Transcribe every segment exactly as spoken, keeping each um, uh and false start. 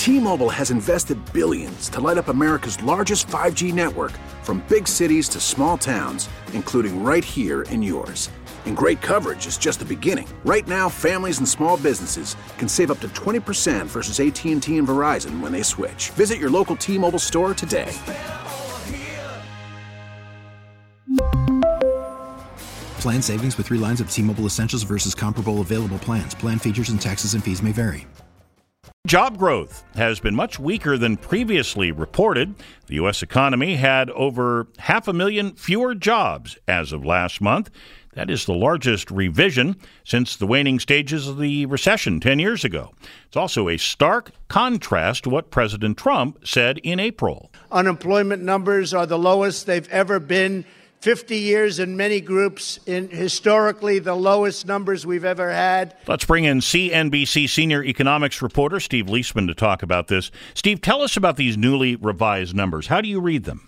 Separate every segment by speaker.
Speaker 1: T-Mobile has invested billions to light up America's largest five G network, from big cities to small towns, including right here in yours. And great coverage is just the beginning. Right now, families and small businesses can save up to twenty percent versus A T and T and Verizon when they switch. Visit your local T-Mobile store today.
Speaker 2: Plan savings with three lines of T-Mobile Essentials versus comparable available plans. Plan features and taxes and fees may vary.
Speaker 3: Job growth has been much weaker than previously reported. The U S economy had over half a million fewer jobs as of last month. That is the largest revision since the waning stages of the recession ten years ago. It's also a stark contrast to what President Trump said in April.
Speaker 4: Unemployment numbers are the lowest they've ever been. fifty years in many groups, in historically the lowest numbers we've ever had.
Speaker 3: Let's bring in C N B C senior economics reporter Steve Leisman to talk about this. Steve, tell us about these newly revised numbers. How do you read them?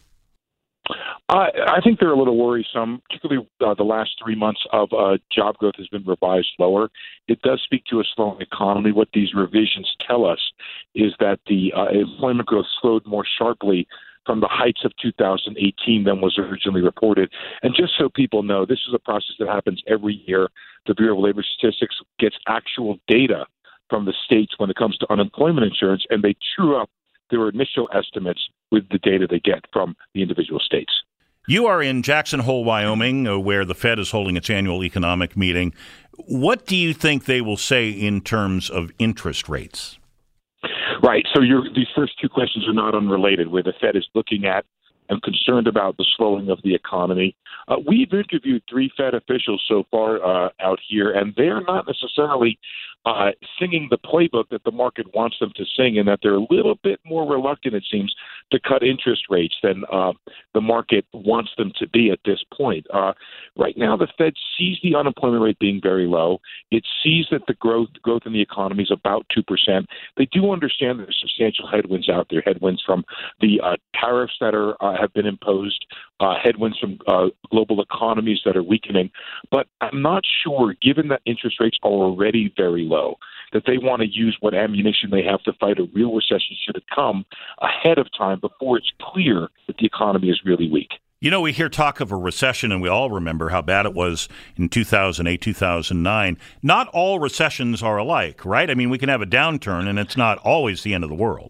Speaker 5: Uh, I think they're a little worrisome, particularly uh, the last three months of uh, job growth has been revised lower. It does speak to a slowing economy. What these revisions tell us is that the uh, employment growth slowed more sharply from the heights of two thousand eighteen than was originally reported. And just so people know, this is a process that happens every year. The Bureau of Labor Statistics gets actual data from the states when it comes to unemployment insurance, and they true up their initial estimates with the data they get from the individual states.
Speaker 3: You are in Jackson Hole, Wyoming, uh, where the Fed is holding its annual economic meeting. What do you think they will say in terms of interest rates?
Speaker 5: Right. So your, these first two questions are not unrelated, where the Fed is looking at and concerned about the slowing of the economy. Uh, we've interviewed three Fed officials so far uh, out here, and they're not necessarily uh, singing the playbook that the market wants them to sing, and that they're a little bit more reluctant, it seems, to cut interest rates than uh, the market wants them to be at this point. Uh, right now, the Fed sees the unemployment rate being very low. It sees that the growth growth in the economy is about two percent. They do understand that there's substantial headwinds out there, headwinds from the uh, tariffs that are uh, have been imposed, uh, headwinds from uh, global economies that are weakening. But I'm not sure, given that interest rates are already very low, that they want to use what ammunition they have to fight a real recession should it come ahead of time before it's clear that the economy is really weak.
Speaker 3: You know, we hear talk of a recession, and we all remember how bad it was in two thousand eight, two thousand nine. Not all recessions are alike, right? I mean, we can have a downturn, and it's not always the end of the world.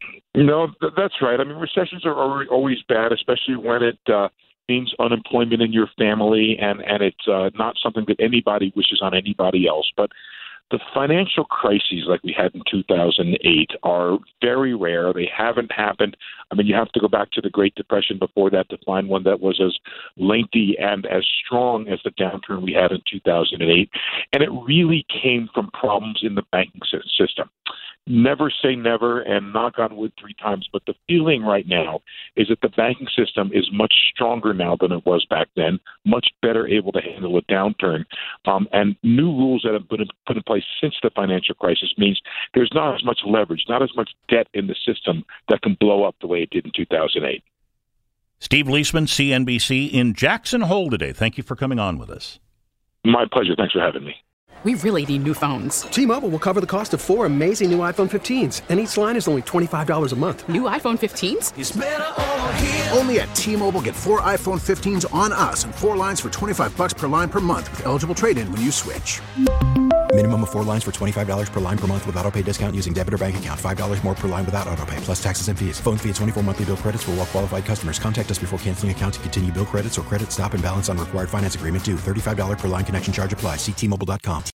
Speaker 5: No, th- that's right. I mean, recessions are always bad, especially when it uh, means unemployment in your family, and, and it's uh, not something that anybody wishes on anybody else. But the financial crises like we had in two thousand eight are very rare. They haven't happened. I mean, you have to go back to the Great Depression before that to find one that was as lengthy and as strong as the downturn we had in two thousand eight. And it really came from problems in the banking system. Never say never, and knock on wood three times, but the feeling right now is that the banking system is much stronger now than it was back then, much better able to handle a downturn. Um, and new rules that have been put in place since the financial crisis means there's not as much leverage, not as much debt in the system that can blow up the way it did in two thousand eight.
Speaker 3: Steve Leisman, C N B C, in Jackson Hole today. Thank you for coming on with us.
Speaker 5: My pleasure. Thanks for having me.
Speaker 6: We really need new phones.
Speaker 7: T-Mobile will cover the cost of four amazing new iPhone fifteens, and each line is only twenty-five dollars a month.
Speaker 6: New iPhone fifteens?
Speaker 1: It's better over here. Only at T-Mobile, get four iPhone fifteens on us and four lines for twenty-five dollars per line per month with eligible trade-in when you switch.
Speaker 2: Minimum of four lines for twenty-five dollars per line per month with autopay discount using debit or bank account. five dollars more per line without autopay, plus taxes and fees. Phone fee at twenty-four monthly bill credits for well-qualified customers. Contact us before canceling account to continue bill credits or credit stop and balance on required finance agreement due. thirty-five dollars per line connection charge applies. See T Mobile dot com.